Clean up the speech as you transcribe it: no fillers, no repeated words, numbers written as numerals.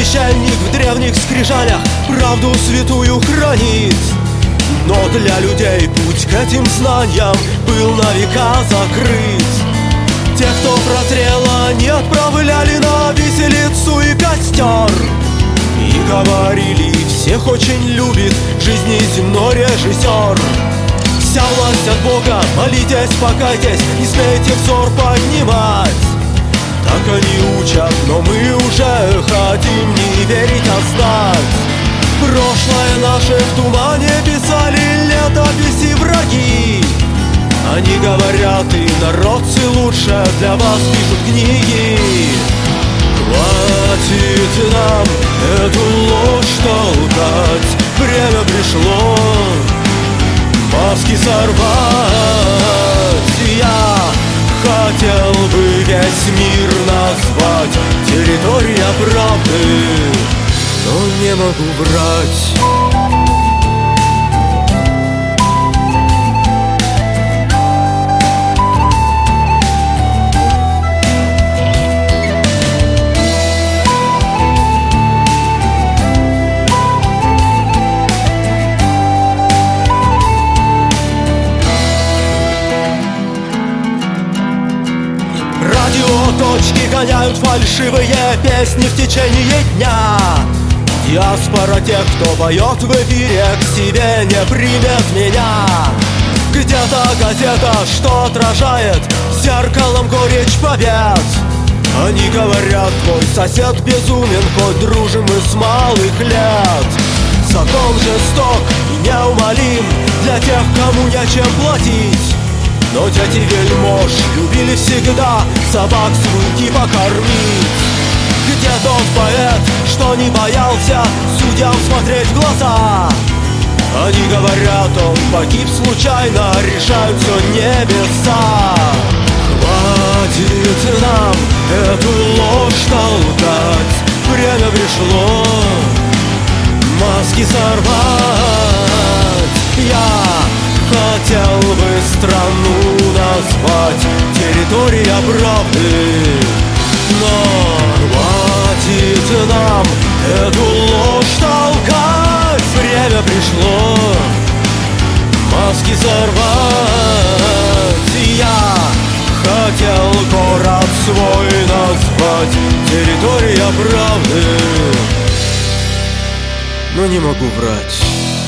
Священник в древних скрижалях правду святую хранит, но для людей путь к этим знаниям был на века закрыт. Те, кто прозрел, они отправляли на виселицу и костер, и говорили: всех очень любит жизни земной режиссер. Вся власть от Бога, молитесь, покайтесь, не смейте взор поднимать. Так они учат, но мы уже хотим не верить, а знать. Прошлое наше в тумане писали летописи враги. Они говорят: и народцы лучше для вас пишут книги. Хватит нам эту ложь толкать, время пришло маски сорвать. Я хотел бы весь мир назвать территория правды, но не могу врать. Точки гоняют фальшивые песни в течение дня. Диаспора тех, кто поет в эфире, к себе не примет меня. Где-то газета, что отражает зеркалом горечь побед. Они говорят: твой сосед безумен, хоть дружим мы с малых лет. Закон жесток и неумолим для тех, кому нечем платить. Но дети вельмож любили всегда собак с руки покормить. Где тот поэт, что не боялся судьям смотреть в глаза? Они говорят: он погиб случайно, решают все небеса. Хватит нам эту ложь толкать, время пришло маски сорвать. Я хотел бы страну назвать территория правды, но хватит нам эту ложь толкать, время пришло маски сорвать. Я хотел город свой назвать территория правды, но не могу врать.